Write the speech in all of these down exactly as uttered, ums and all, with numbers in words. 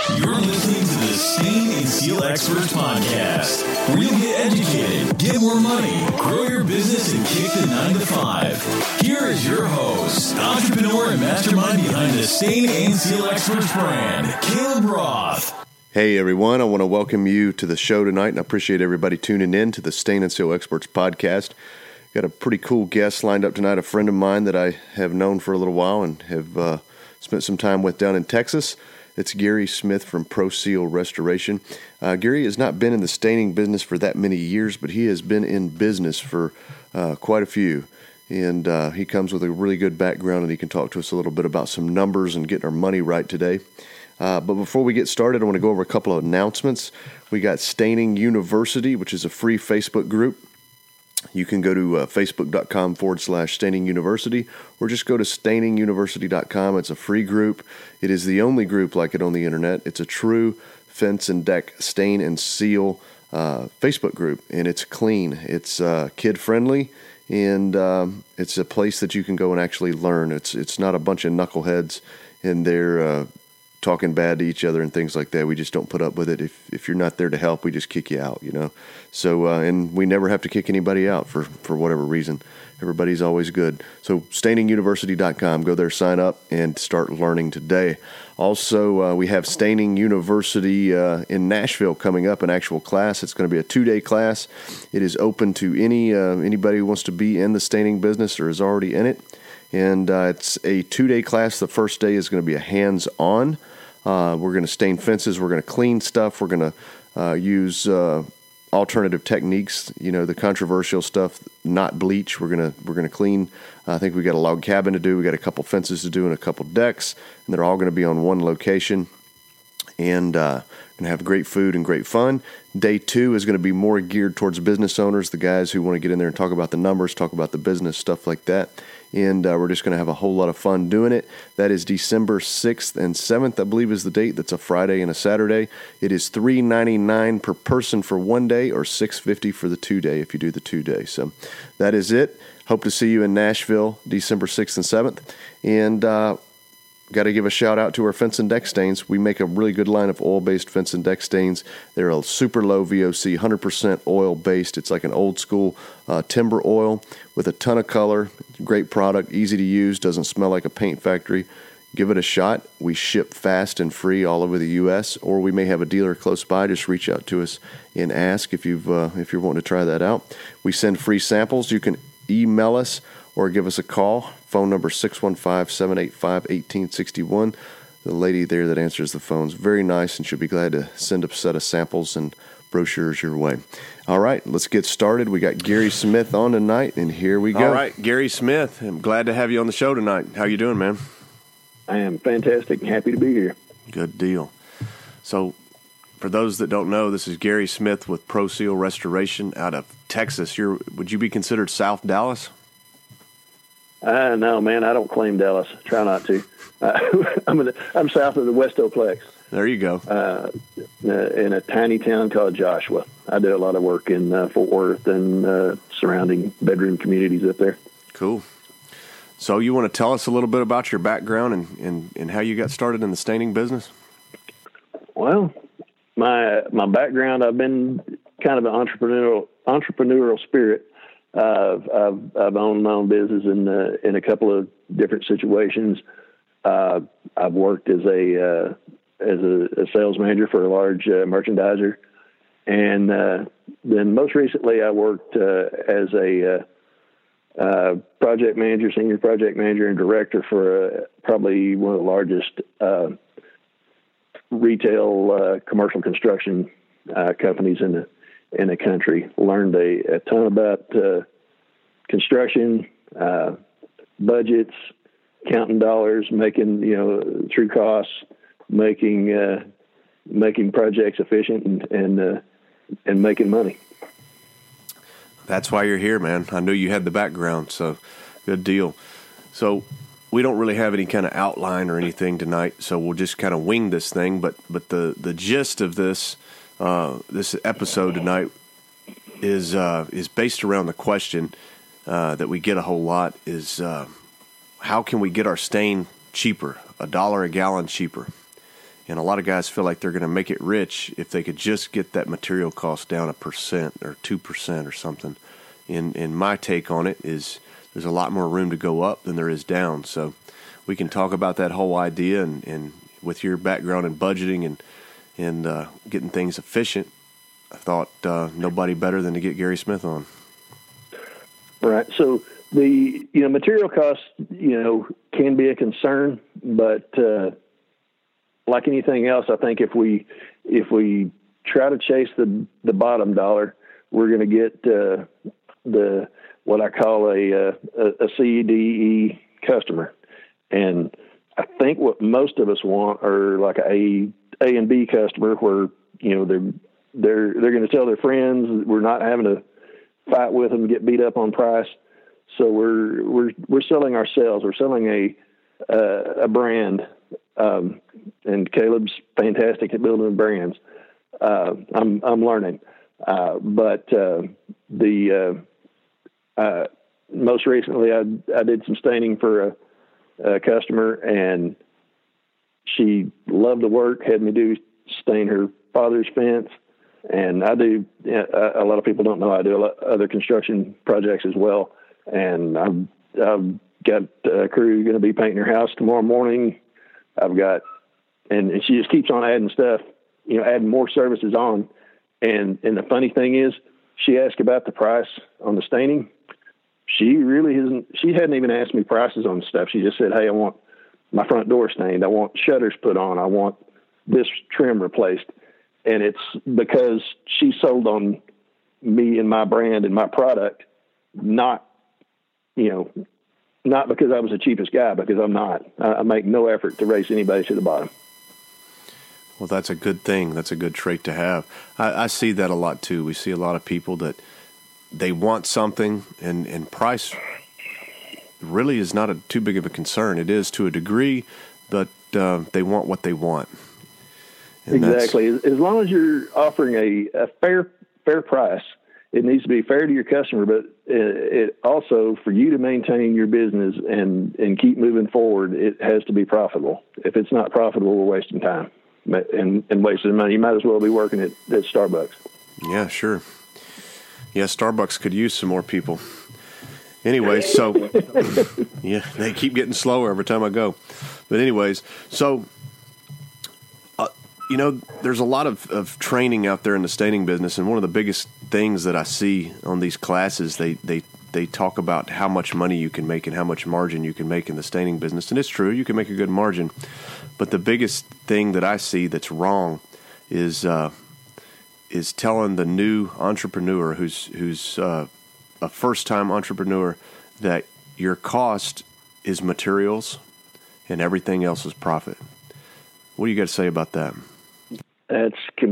You're listening to the Stain and Seal Experts Podcast, where you'll get educated, get more money, grow your business, and kick the nine to five. Here is your host, entrepreneur and mastermind behind the Stain and Seal Experts brand, Caleb Roth. Hey everyone, I want to welcome you to the show tonight, and I appreciate everybody tuning in to the Stain and Seal Experts Podcast. Got a pretty cool guest lined up tonight, a friend of mine that I have known for a little while and have uh, spent some time with down in Texas. It's Gary Smith from Pro Seal Restoration. Uh, Gary has not been in the staining business for that many years, but he has been in business for uh, quite a few. And uh, he comes with a really good background, and he can talk to us a little bit about some numbers and getting our money right today. Uh, but before we get started, I want to go over a couple of announcements. We got Staining University, which is a free Facebook group. You can go to uh, facebook.com forward slash Staining University, or just go to staining university dot com. It's a free group. It is the only group like it on the internet. It's a true fence and deck stain and seal uh, Facebook group, and it's clean. It's uh, kid-friendly, and um, it's a place that you can go and actually learn. It's it's not a bunch of knuckleheads in there uh, talking bad to each other and things like that. We just don't put up with it. If if you're not there to help, we just kick you out, you know. So, uh, and we never have to kick anybody out for, for whatever reason. Everybody's always good. So, staining university dot com. Go there, sign up, and start learning today. Also, uh, we have Staining University uh, in Nashville coming up, an actual class. It's going to be a two-day class. It is open to any uh, anybody who wants to be in the staining business or is already in it. And uh, it's a two-day class. The first day is going to be a hands-on. Uh, we're going to stain fences. We're going to clean stuff. We're going to uh, use uh, alternative techniques. You know, the controversial stuff, not bleach. We're going to we're going to clean. Uh, I think we got a log cabin to do. We got a couple fences to do and a couple decks, and they're all going to be on one location. And uh, going to have great food and great fun. Day two is going to be more geared towards business owners, the guys who want to get in there and talk about the numbers, talk about the business, stuff like that. And uh, we're just going to have a whole lot of fun doing it. That is December sixth and seventh, I believe is the date. That's a Friday and a Saturday. It is three dollars and ninety-nine cents per person for one day, or six dollars and fifty cents for the two day if you do the two day. So that is it. Hope to see you in Nashville, December sixth and seventh. And uh, got to give a shout out to our fence and deck stains. We make a really good line of oil-based fence and deck stains. They're a super low V O C, one hundred percent oil-based. It's like an old school uh, timber oil with a ton of color. Great product, easy to use, doesn't smell like a paint factory. Give it a shot. We ship fast and free all over the U S, or we may have a dealer close by. Just reach out to us and ask if you've uh, if you're wanting to try that out. We send free samples. You can email us or give us a call. Phone number six one five, seven eight five, one eight six one. The lady there that answers the phone's very nice, and she'll be glad to send a set of samples and brochures your way. All right, let's get started. We got Gary Smith on tonight, and here we go. All right, Gary Smith, I'm glad to have you on the show tonight. How you doing, man? I am fantastic and happy to be here. Good deal. So, for those that don't know, this is Gary Smith with Pro Seal Restoration out of Texas. You're, would you be considered South Dallas? Uh, no, man, I don't claim Dallas. Try not to. Uh, I'm, in the, I'm south of the Westoplex. There you go. Uh, in a tiny town called Joshua. I do a lot of work in uh, Fort Worth and uh, surrounding bedroom communities up there. Cool. So you want to tell us a little bit about your background and, and, and how you got started in the staining business? Well, my my background, I've been kind of an entrepreneurial entrepreneurial spirit. Uh, I've, I've owned my own business in uh, in a couple of different situations. Uh, I've worked as a uh, as a, a sales manager for a large uh, merchandiser, and uh, then most recently I worked uh, as a uh, uh, project manager, senior project manager, and director for uh, probably one of the largest uh, retail uh, commercial construction uh, companies in the in the country. Learned a, a ton about uh, construction, uh, budgets, counting dollars, making, you know, true costs, making uh, making projects efficient and and, uh, and making money. That's why you're here, man. I knew you had the background, so good deal. So we don't really have any kind of outline or anything tonight, so we'll just kind of wing this thing. But but the, the gist of this uh, this episode tonight is uh, is based around the question uh, that we get a whole lot: is uh, how can we get our stain cheaper, a dollar a gallon cheaper? And a lot of guys feel like they're going to make it rich if they could just get that material cost down a percent or two percent or something. And, and my take on it is there's a lot more room to go up than there is down. So we can talk about that whole idea, and, and with your background in budgeting and, and uh, getting things efficient, I thought uh, nobody better than to get Gary Smith on. Right. So the, you know, material costs, you know, can be a concern, but uh, like anything else, I think if we if we try to chase the the bottom dollar, we're going to get uh, the what I call a, a a C D E customer, and I think what most of us want are like a A and B customer, where you know they're they're they're going to tell their friends. We're not having to fight with them, get beat up on price. So we're we're we're selling ourselves. We're selling a uh, a brand. Um, and Caleb's fantastic at building brands. Uh, I'm, I'm learning. Uh, but, uh, the, uh, uh, most recently I, I did some staining for a, a customer, and she loved the work, had me do stain her father's fence. And I do, a, a lot of people don't know I do a lot of other construction projects as well. And I've, I've got a crew going to be painting her house tomorrow morning. I've got, and, and she just keeps on adding stuff, you know, adding more services on. And, and the funny thing is, she asked about the price on the staining. She really hasn't, she hadn't even asked me prices on stuff. She just said, hey, I want my front door stained. I want shutters put on. I want this trim replaced. And it's because she sold on me and my brand and my product, not, you know, not because I was the cheapest guy, because I'm not. I make no effort to race anybody to the bottom. Well, that's a good thing. That's a good trait to have. I, I see that a lot too. We see a lot of people that they want something, and, and price really is not a, too big of a concern. It is to a degree, but uh, they want what they want. And exactly. As long as you're offering a, a fair fair price, it needs to be fair to your customer, but it, it also, for you to maintain your business and, and keep moving forward, it has to be profitable. If it's not profitable, we're wasting time and, and wasting money. You might as well be working at, at Starbucks. Yeah, sure. Yeah, Starbucks could use some more people. Anyway, so, yeah, they keep getting slower every time I go. But anyways, so, uh, you know, there's a lot of, of training out there in the staining business, and one of the biggest things that I see on these classes, they, they, they talk about how much money you can make and how much margin you can make in the staining business. And it's true, you can make a good margin. But the biggest thing that I see that's wrong is uh, is telling the new entrepreneur who's who's uh, a first-time entrepreneur that your cost is materials and everything else is profit. What do you got to say about that? That's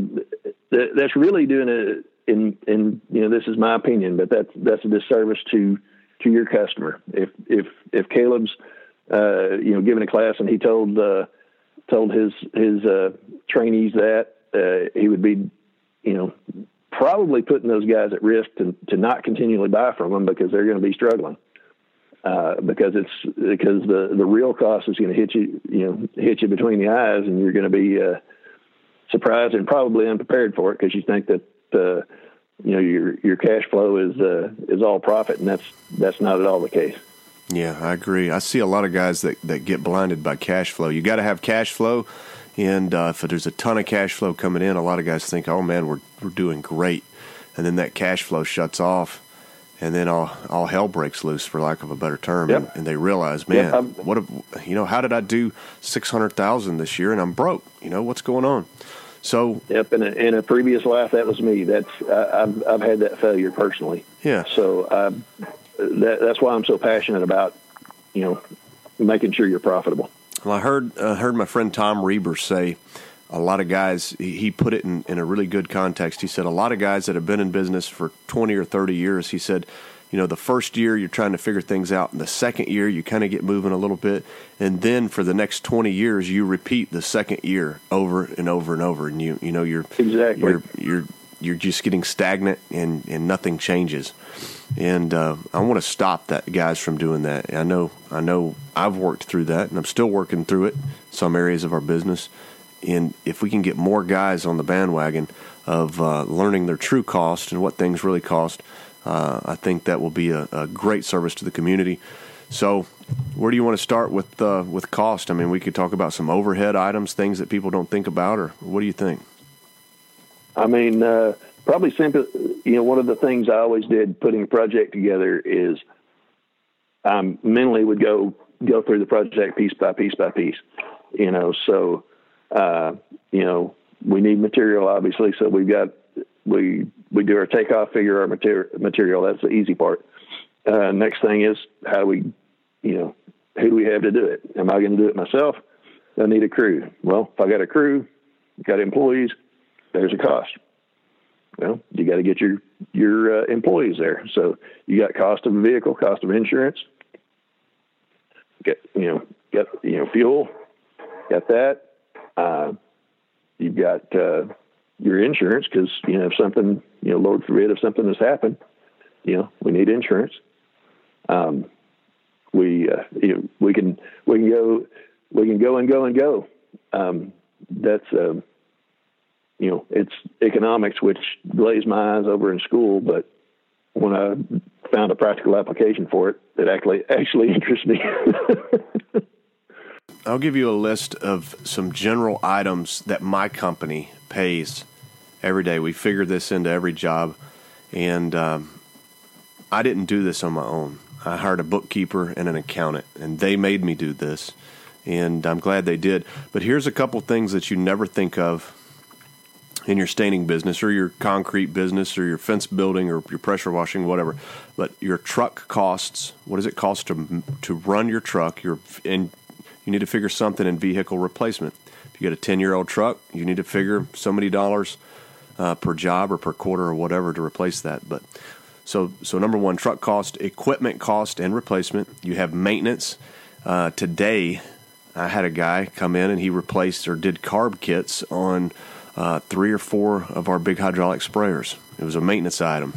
that's really doing it. In, in, you know, this is my opinion, but that's, that's a disservice to, to your customer. If, if, if Caleb's, uh, you know, giving a class and he told, uh, told his, his, uh, trainees that, uh, he would be, you know, probably putting those guys at risk to, to not continually buy from them, because they're going to be struggling. Uh, because it's, because the, the real cost is going to hit you, you know, hit you between the eyes, and you're going to be, uh, surprised and probably unprepared for it, because you think that, Uh, you know, your your cash flow is uh, is all profit, and that's that's not at all the case. Yeah, I agree. I see a lot of guys that, that get blinded by cash flow. You got to have cash flow, and uh, if there's a ton of cash flow coming in, a lot of guys think, "Oh man, we're we're doing great," and then that cash flow shuts off, and then all all hell breaks loose, for lack of a better term, yep. and, and they realize, man, yep, what if, you know, how did I do six hundred thousand this year and I'm broke? You know, what's going on? So, yep, in a, in a previous life, that was me. That's I, I've I've had that failure personally. Yeah. So uh, that, that's why I'm so passionate about, you know, making sure you're profitable. Well, I heard uh, heard my friend Tom Reber say, a lot of guys. He, he put it in, in a really good context. He said a lot of guys that have been in business for twenty or thirty years. He said, you know, the first year you're trying to figure things out, and the second year you kind of get moving a little bit, and then for the next twenty years you repeat the second year over and over and over, and you you know you're exactly you're you're you're just getting stagnant, and, and nothing changes. And uh, I want to stop that guys from doing that. I know I know I've worked through that, and I'm still working through it. Some areas of our business, and if we can get more guys on the bandwagon of uh, learning their true cost and what things really cost, uh, I think that will be a, a great service to the community. So where do you want to start with uh, with cost? I mean, we could talk about some overhead items, things that people don't think about, or what do you think? I mean, uh, probably simply, you know, one of the things I always did putting a project together is I um, mentally would go go through the project piece by piece by piece, you know, so, uh, you know, we need material, obviously. So we've got, we, we do our takeoff, figure our material, material. That's the easy part. Uh, next thing is how do we, you know, who do we have to do it? Am I going to do it myself? I need a crew. Well, if I got a crew, got employees, there's a cost. Well, you got to get your, your uh, employees there. So you got cost of a vehicle, cost of insurance, get, you know, get, you know, fuel, got that. Uh, you've got, uh, your insurance. Cause you know, if something, you know, Lord forbid, if something has happened, you know, we need insurance. Um, we, uh, you know, we can, we can go, we can go and go and go. Um, that's, um, you know, it's economics, which glazed my eyes over in school. But when I found a practical application for it, it actually, actually interests me. I'll give you a list of some general items that my company pays every day. We figure this into every job, and um, I didn't do this on my own. I hired a bookkeeper and an accountant, and they made me do this, and I'm glad they did. But here's a couple things that you never think of in your staining business or your concrete business or your fence building or your pressure washing, whatever. But your truck costs, what does it cost to to run your truck? Your and you need to figure something in vehicle replacement. If you get a ten-year-old truck, you need to figure so many dollars uh, per job or per quarter or whatever to replace that. But so so number one, truck cost, equipment cost and replacement. You have maintenance. Uh, today, I had a guy come in and he replaced or did carb kits on uh, three or four of our big hydraulic sprayers. It was a maintenance item.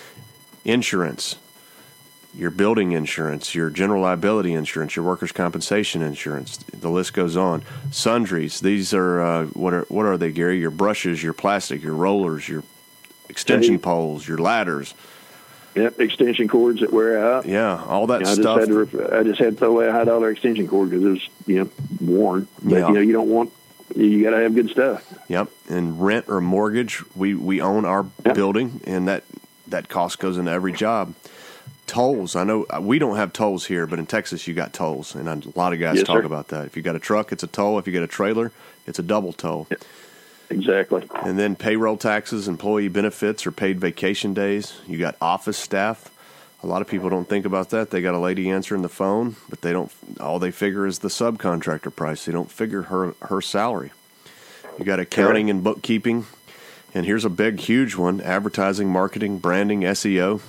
Insurance. Your building insurance, your general liability insurance, your workers' compensation insurance. The list goes on. Sundries. These are uh, what are what are they, Gary? Your brushes, your plastic, your rollers, your extension Hey. poles, your ladders. Yep, extension cords that wear out. Yeah, all that You know, I stuff. just had to. Rep- I just had to throw away a high dollar extension cord because it was, you know, worn. But Yeah. you know, you don't want. You got to have good stuff. Yep, and rent or mortgage. We we own our Yep. building, and that that cost goes into every job. Tolls. I know we don't have tolls here, but in Texas you got tolls, and a lot of guys Yes, talk sir. about that. If you got a truck, it's a toll. If you got a trailer, it's a double toll. Exactly. And then payroll taxes, employee benefits, or paid vacation days. You got office staff. A lot of people don't think about that. They got a lady answering the phone, but they don't. All they figure is the subcontractor price. They don't figure her her salary. You got accounting and bookkeeping, and here's a big, huge one: advertising, marketing, branding, S E O.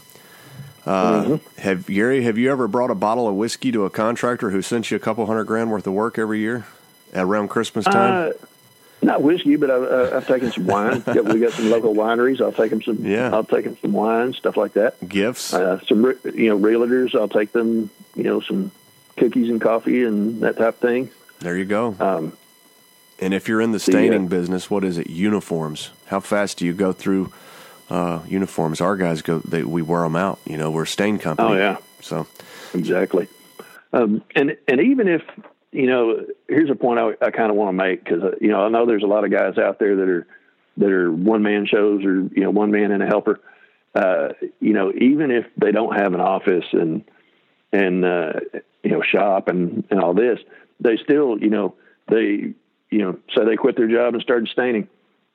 Uh, Mm-hmm. Have Gary? Have you ever brought a bottle of whiskey to a contractor who sent you a couple hundred grand worth of work every year around Christmas time? Uh, not whiskey, but I've, uh, I've taken some wine. Yeah, we got some local wineries. I'll take them some. Yeah. I'll take them some wine, stuff like that. Gifts. Uh, some, re- you know, realtors. I'll take them. You know, some cookies and coffee and that type of thing. There you go. Um, And if you're in the The, staining uh, business, what is it? Uniforms. How fast do you go through uh, uniforms? Our guys go. They, we wear them out. You know, we're a stain company. Oh, yeah. So Exactly. Um, and and even if, you know, here's a point I, I kind of want to make because, uh, you know, I know there's a lot of guys out there that are that are one-man shows or, you know, one man and a helper. Uh, you know, even if they don't have an office and, and uh, you know, shop and, and all this, they still, you know, they, you know, say they quit their job and started staining.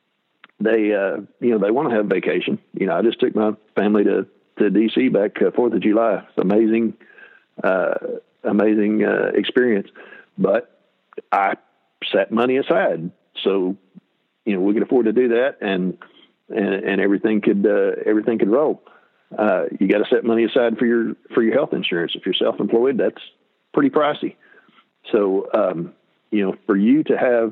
They, uh, you know, they want to have vacation. You know, I just took my family to, to D C back uh, fourth of July. It's amazing, uh, amazing uh, experience. But I set money aside so, you know, we could afford to do that, and and, and everything could uh, everything could roll. Uh, you got to set money aside for your for your health insurance. If you're self-employed, that's pretty pricey. So, um, you know, for you to have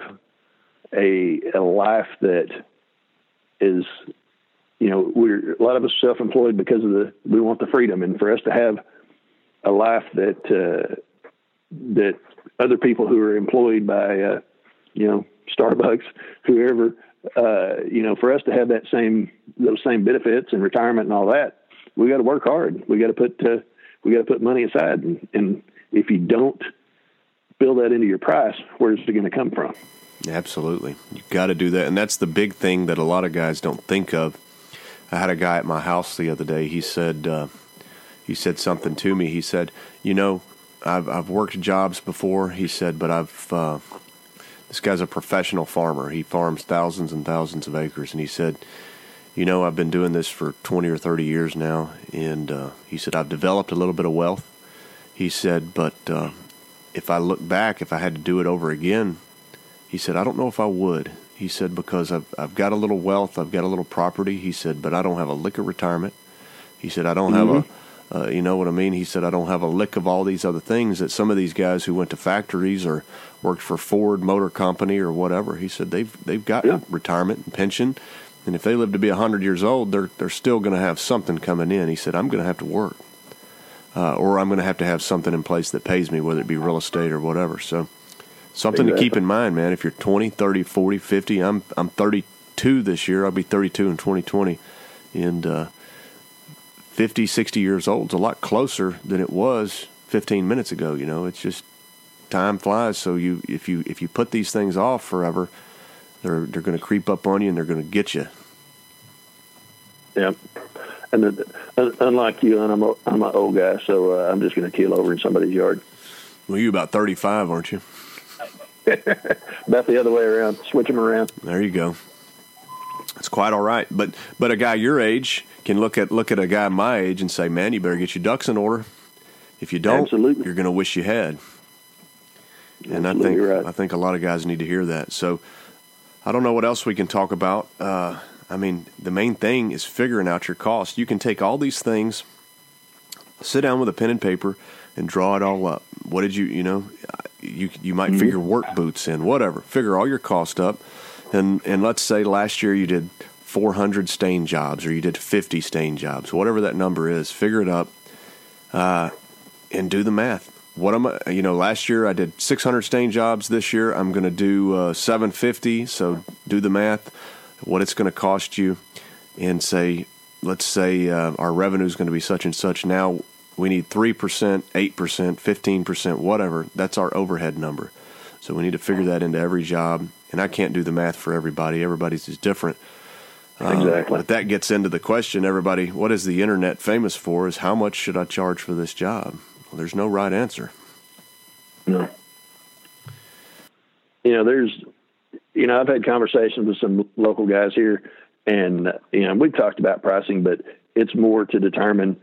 a a life that is, you know, we're a lot of us are self-employed because of the we want the freedom, and for us to have a life that uh, that other people who are employed by uh, you know, Starbucks, whoever, uh, you know, for us to have that same, those same benefits and retirement and all that, we got to work hard. We got to put, uh, we got to put money aside. And, and if you don't build that into your price, where's it going to come from? Absolutely. You've got to do that. And that's the big thing that a lot of guys don't think of. I had a guy at my house the other day. He said, uh, he said something to me. He said, you know, I've, I've worked jobs before. He said, but I've, uh, this guy's a professional farmer. He farms thousands and thousands of acres. And he said, you know, I've been doing this for twenty or thirty years now. And uh, he said, I've developed a little bit of wealth. He said, but uh, if I look back, if I had to do it over again, he said, I don't know if I would. He said, because I've, I've got a little wealth, I've got a little property. He said, but I don't have a lick of retirement. He said, I don't mm-hmm. have a, uh, you know what I mean? He said, I don't have a lick of all these other things that some of these guys who went to factories or worked for Ford Motor Company or whatever, he said, they've they've got yeah. retirement and pension. And if they live to be one hundred years old, they're, they're still going to have something coming in. He said, I'm going to have to work. Uh, or I'm going to have to have something in place that pays me, whether it be real estate or whatever. So something exactly. to keep in mind, man. If you're twenty, thirty, forty, fifty, I'm I'm thirty-two this year. I'll be thirty-two in twenty twenty. And uh, fifty, sixty years old is a lot closer than it was fifteen minutes ago. You know, it's just time flies. So you if you if you put these things off forever, they're they're going to creep up on you and they're going to get you. Yeah. And the, unlike you, and I'm a, I'm an old guy, so uh, I'm just going to keel over in somebody's yard. Well, you're about thirty-five, aren't you? About the other way around. Switch them around. There you go. It's quite all right. But but a guy your age can look at look at a guy my age and say, man, you better get your ducks in order. If you don't, Absolutely. You're going to wish you had. And Absolutely I think right. I think a lot of guys need to hear that. So I don't know what else we can talk about. Uh, I mean, the main thing is figuring out your cost. You can take all these things, sit down with a pen and paper, and draw it all up. What did you, you know, you you might mm-hmm. figure work boots in, whatever. Figure all your cost up. And and let's say last year you did four hundred stain jobs or you did fifty stain jobs, whatever that number is. Figure it up uh, and do the math. What am I, you know, last year I did six hundred stain jobs. This year I'm going to do uh, seven fifty. So do the math, what it's going to cost you, and say, let's say uh, our revenue is going to be such and such. Now we need three percent, eight percent, fifteen percent, whatever. That's our overhead number. So we need to figure that into every job. And I can't do the math for everybody. Everybody's is different. Exactly. Uh, but that gets into the question, everybody, what is the internet famous for is how much should I charge for this job? Well, there's no right answer. No. You know, there's, you know, I've had conversations with some local guys here, and, you know, we've talked about pricing, but it's more to determine,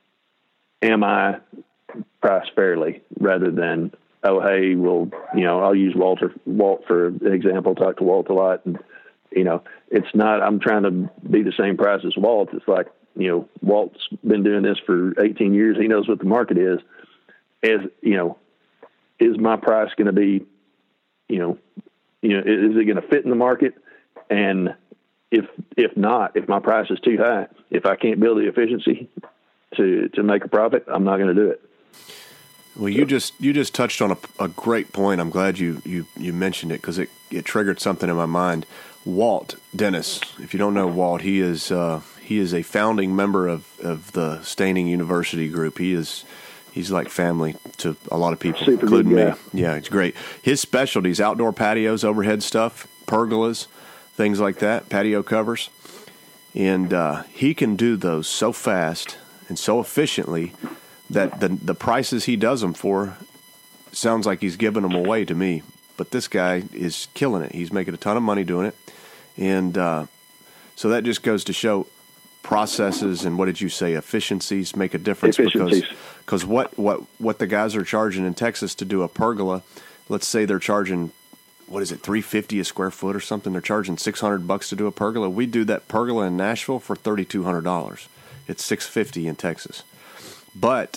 am I priced fairly rather than, oh, hey, well, you know, I'll use Walter, Walt for example, talk to Walt a lot. And, you know, it's not, I'm trying to be the same price as Walt. It's like, you know, Walt's been doing this for eighteen years. He knows what the market is. As, you know, is my price going to be, you know, you know, is it going to fit in the market? And if, if not, if my price is too high, if I can't build the efficiency to, to make a profit, I'm not going to do it. Well, you just you just touched on a, a great point. I'm glad you, you, you mentioned it because it, it triggered something in my mind. Walt Dennis, if you don't know Walt, he is uh, he is a founding member of, of the Staining University group. He is he's like family to a lot of people, Super including good, me. yeah. Yeah, it's great. His specialties: outdoor patios, overhead stuff, pergolas, things like that, patio covers, and uh, he can do those so fast and so efficiently that the the prices he does them for sounds like he's giving them away to me. But this guy is killing it. He's making a ton of money doing it. And uh, so that just goes to show processes and what did you say, efficiencies make a difference. Because because what, what, what the guys are charging in Texas to do a pergola, let's say they're charging, what is it, three hundred fifty dollars a square foot or something. They're charging six hundred bucks to do a pergola. We do that pergola in Nashville for three thousand two hundred dollars. It's six hundred fifty dollars in Texas. But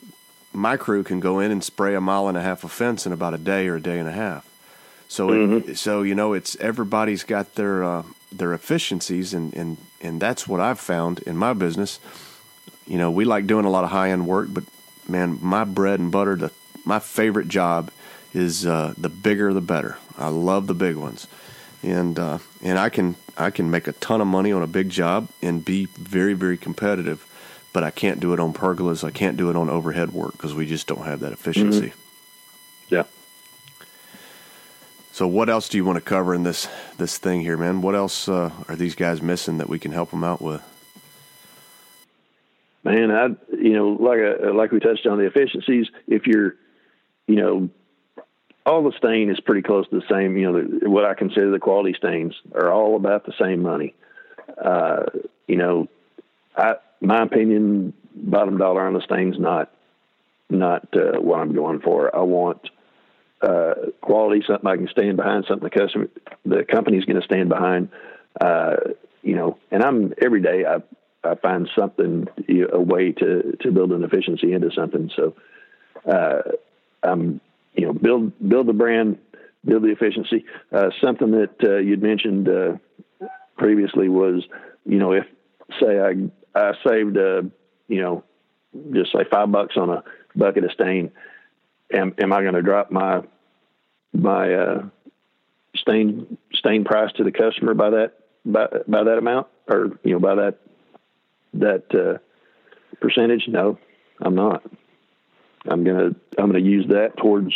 my crew can go in and spray a mile and a half of fence in about a day or a day and a half. So, mm-hmm. it, so you know, it's everybody's got their uh, their efficiencies, and, and, and that's what I've found in my business. You know, we like doing a lot of high end work, but man, my bread and butter, the my favorite job is uh, the bigger the better. I love the big ones. And uh, and I can I can make a ton of money on a big job and be very, very competitive, but I can't do it on pergolas. I can't do it on overhead work because we just don't have that efficiency. Mm-hmm. Yeah. So what else do you want to cover in this this thing here, man? What else uh, are these guys missing that we can help them out with? Man, I you know like I, like we touched on the efficiencies. If you're, you know. all the stain is pretty close to the same. You know, the, what I consider the quality stains are all about the same money. Uh, you know, I, my opinion, bottom dollar on the stain's not, not uh, what I'm going for. I want uh, quality, something I can stand behind, something the customer, the company's going to stand behind. Uh, you know, and I'm every day I I find something, you know, a way to to build an efficiency into something. So uh, I'm. You know, build build the brand, build the efficiency. Uh, something that uh, you'd mentioned uh, previously was, you know, if say I I saved, uh, you know, just say five bucks on a bucket of stain, am am I going to drop my my uh, stain stain price to the customer by that by by that amount, or you know by that that uh, percentage? No, I'm not. I'm gonna I'm gonna use that towards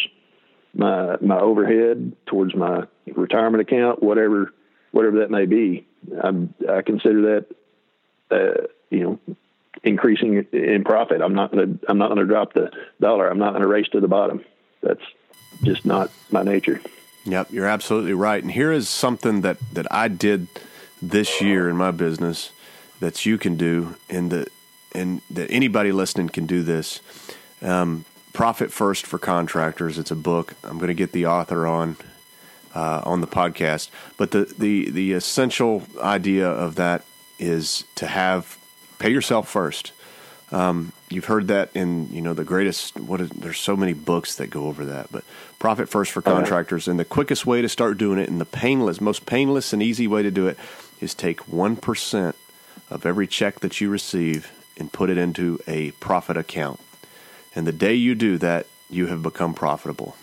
my my overhead, towards my retirement account, whatever whatever that may be. I'm, I consider that uh, you know increasing in profit. I'm not gonna I'm not gonna drop the dollar. I'm not gonna race to the bottom. That's just not my nature. Yep, you're absolutely right. And here is something that, that I did this year in my business that you can do, and that and that anybody listening can do this. Um, Profit First for Contractors. It's a book. I'm going to get the author on uh, on the podcast. But the, the, the essential idea of that is to have pay yourself first. Um, you've heard that in you know the greatest. What is, there's so many books that go over that. But Profit First for Contractors, and the quickest way to start doing it, and the painless, most painless and easy way to do it, is take one percent of every check that you receive and put it into a profit account. And the day you do that, you have become profitable.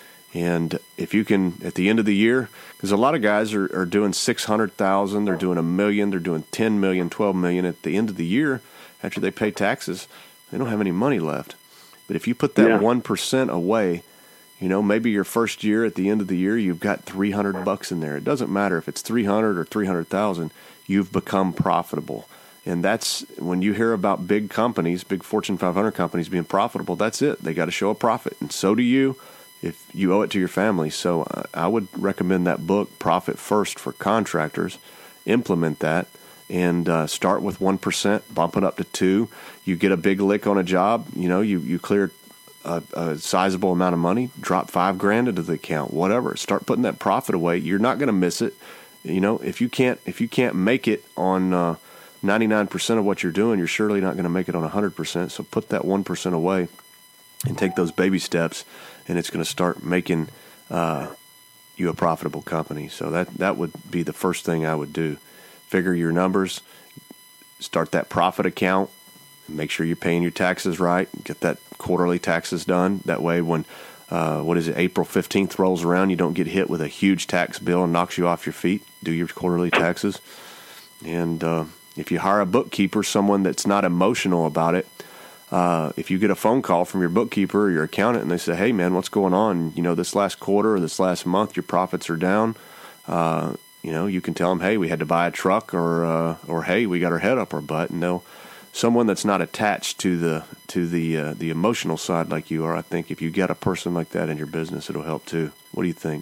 And if you can, at the end of the year, because a lot of guys are, are doing six hundred thousand, they're doing a million, they're doing ten million, twelve million. At the end of the year, after they pay taxes, they don't have any money left. But if you put that yeah. one percent away, you know, maybe your first year, at the end of the year, you've got three hundred bucks in there. It doesn't matter if it's three hundred or three hundred thousand, you've become profitable. And that's when you hear about big companies, big Fortune five hundred companies being profitable, that's it. They got to show a profit. And so do you if you owe it to your family. So uh, I would recommend that book, Profit First for Contractors. Implement that and uh, start with one percent, bump it up to two. You get a big lick on a job, you know, you, you clear a, a sizable amount of money, drop five grand into the account, whatever. Start putting that profit away. You're not going to miss it. You know, if you can't, if you can't make it on uh, ninety-nine percent of what you're doing, you're surely not going to make it on one hundred percent. So put that one percent away and take those baby steps, and it's going to start making uh, you a profitable company. So that, that would be the first thing I would do. Figure your numbers, start that profit account, make sure you're paying your taxes right, get that quarterly taxes done. That way when, uh, what is it, April fifteenth rolls around, you don't get hit with a huge tax bill and knocks you off your feet. Do your quarterly taxes. And uh, if you hire a bookkeeper, someone that's not emotional about it, uh, if you get a phone call from your bookkeeper or your accountant and they say, hey, man, what's going on? You know, this last quarter or this last month, your profits are down. Uh, you know, you can tell them, hey, we had to buy a truck, or, uh, or hey, we got our head up our butt. And they'll, someone that's not attached to the to the uh, the emotional side like you are, I think if you get a person like that in your business, it'll help too. What do you think?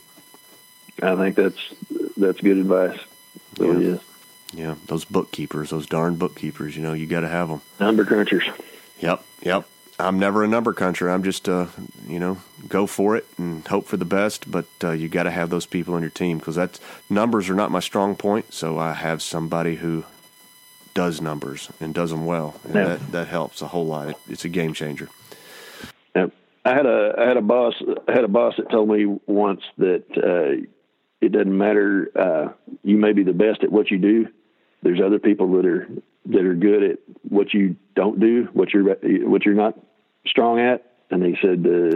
I think that's that's good advice. It really yeah. is. Yeah, those bookkeepers, those darn bookkeepers, you know, you got to have them. Number crunchers. Yep, yep. I'm never a number cruncher. I'm just, uh, you know, go for it and hope for the best. But uh, you got to have those people on your team, because that's numbers are not my strong point. So I have somebody who does numbers and does them well, and yeah. that, that helps a whole lot. It, it's a game changer. Yeah. I had a I had a boss I had a boss that told me once that uh, it doesn't matter. Uh, you may be the best at what you do. There's other people that are that are good at what you don't do, what you're what you're not strong at. And he said, uh,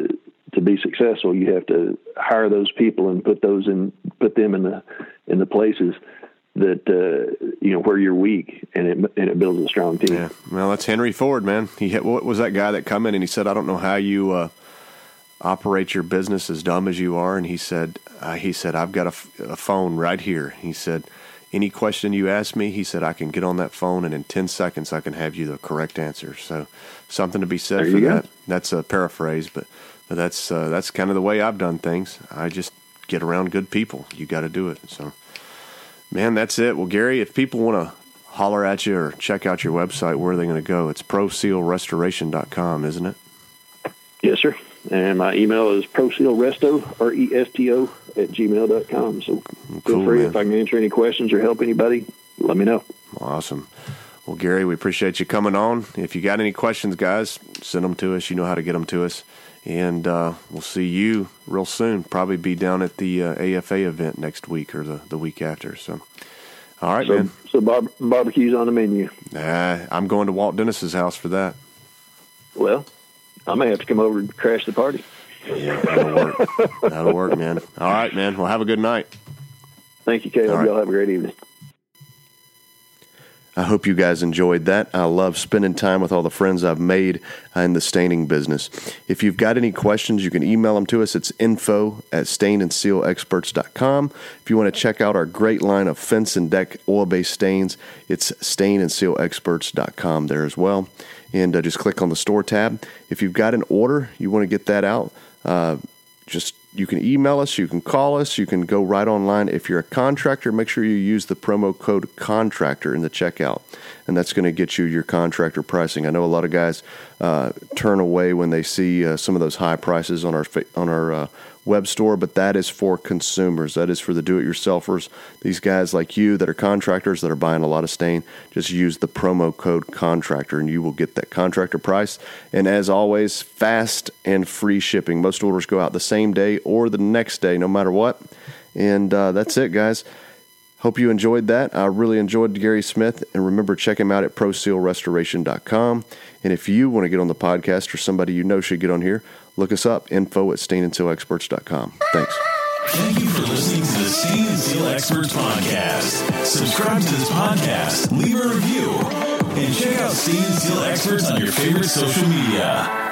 to be successful, you have to hire those people and put those in, put them in the, in the places that, uh, you know, where you're weak, and it, and it builds a strong team. Yeah. Well, that's Henry Ford, man. He had, what was that guy that come in and he said, I don't know how you, uh, operate your business as dumb as you are. And he said, uh, he said, I've got a, f- a phone right here. He said, any question you ask me, he said, I can get on that phone and in ten seconds I can have you the correct answer. So something to be said there for you that. Go. That's a paraphrase, but, but that's, uh, that's kind of the way I've done things. I just get around good people. You got to do it. So, man, that's it. Well, Gary, if people want to holler at you or check out your website, where are they going to go? It's pro seal restoration dot com, isn't it? Yes, sir. And my email is prosealresto, R E S T O, at gmail dot com. So feel Cool, free, man. if I can answer any questions or help anybody, let me know. Awesome. Well, Gary, we appreciate you coming on. If you got any questions, guys, send them to us. You know how to get them to us. And uh, we'll see you real soon. Probably be down at the uh, A F A event next week or the, the week after. So, all right, so, man. So bar- barbecue's on the menu. Uh, I'm going to Walt Dennis's house for that. Well, I may have to come over and crash the party. Yeah, that'll work. That'll work, man. All right, man. Well, have a good night. Thank you, Caleb. All right. Y'all have a great evening. I hope you guys enjoyed that. I love spending time with all the friends I've made in the staining business. If you've got any questions, you can email them to us. It's info at stain and seal experts dot com. If you want to check out our great line of fence and deck oil-based stains, it's stain and seal experts dot com there as well. And uh, just click on the store tab. If you've got an order, you want to get that out, uh, just you can email us, you can call us, you can go right online. If you're a contractor, make sure you use the promo code CONTRACTOR in the checkout, and that's going to get you your contractor pricing. I know a lot of guys uh, turn away when they see uh, some of those high prices on our on our uh, web store, but that is for consumers. That is for the do-it-yourselfers. These guys like you that are contractors that are buying a lot of stain, just use the promo code CONTRACTOR and you will get that contractor price. And as always, fast and free shipping. Most orders go out the same day or the next day, no matter what. And uh, that's it, guys. Hope you enjoyed that. I really enjoyed Gary Smith. And remember, check him out at pro seal restoration dot com. And if you want to get on the podcast or somebody you know should get on here, look us up, info at stain and seal experts dot com. Thanks. Thank you for listening to the Stain and Seal Experts Podcast. Subscribe to this podcast, leave a review, and check out Stain and Seal Experts on your favorite social media.